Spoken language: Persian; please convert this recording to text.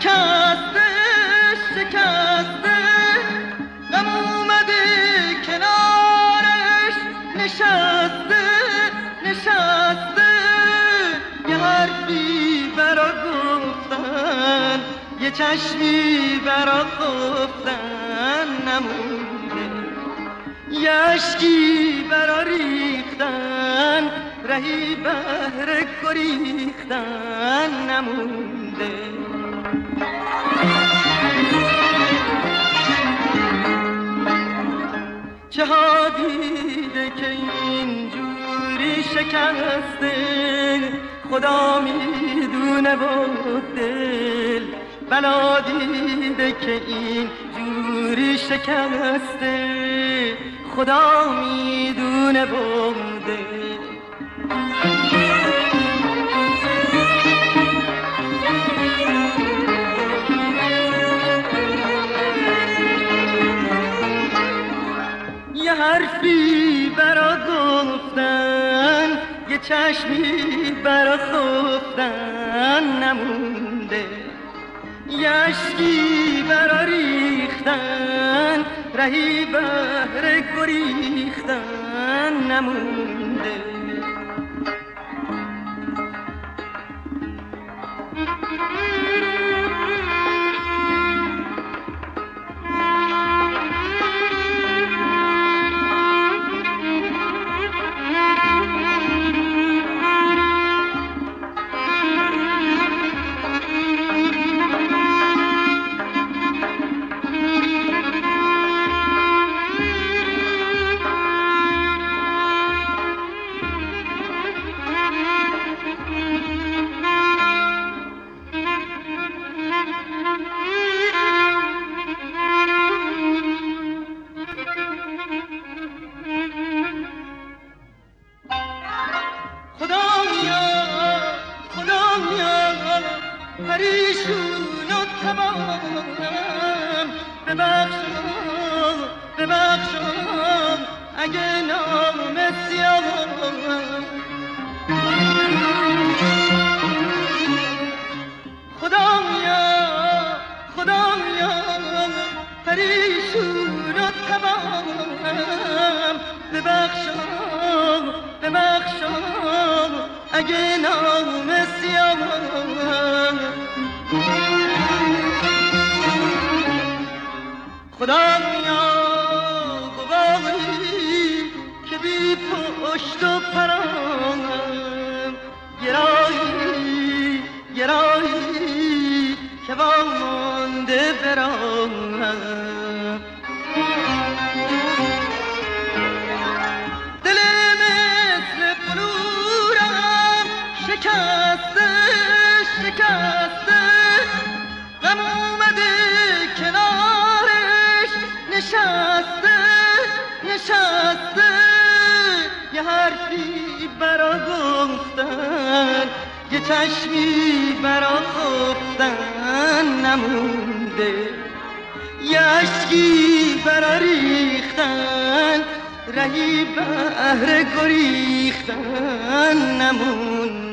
شکسته شکسته غم اومده کنارش نشسته نشسته یه حرفی برا گفتن یه چشمی برا خفتن نمونده یه اشکی برا ریختن رهی بهر گریختن نمونده چه ها دیده که اینجوری شکسته خدا میدونه و دل بلا دیده که اینجوری شکسته خدا میدونه و دل یه حرفی برا گفتن یه چشمی برا خفتن نمونده یه اشکی برا ریختن رهی بهر گریختن نمونده پریشون و تباهم ببخشم ببخشم اگه نام سیاهم خدایا پریشون و تباهم ببخشم ببخشم اگه نام سیاهم خدایا گواهی که بی پشت و پرام گرایی گرایی که وامانده برام دل مثل بلورم شکسته شکسته غم اومده کنارش نشسته نشسته یه حرفی برا گفتن یه چشمی برا خفتن نمونده یه اشکی برا ریختن رهی بهر گریختن نمونده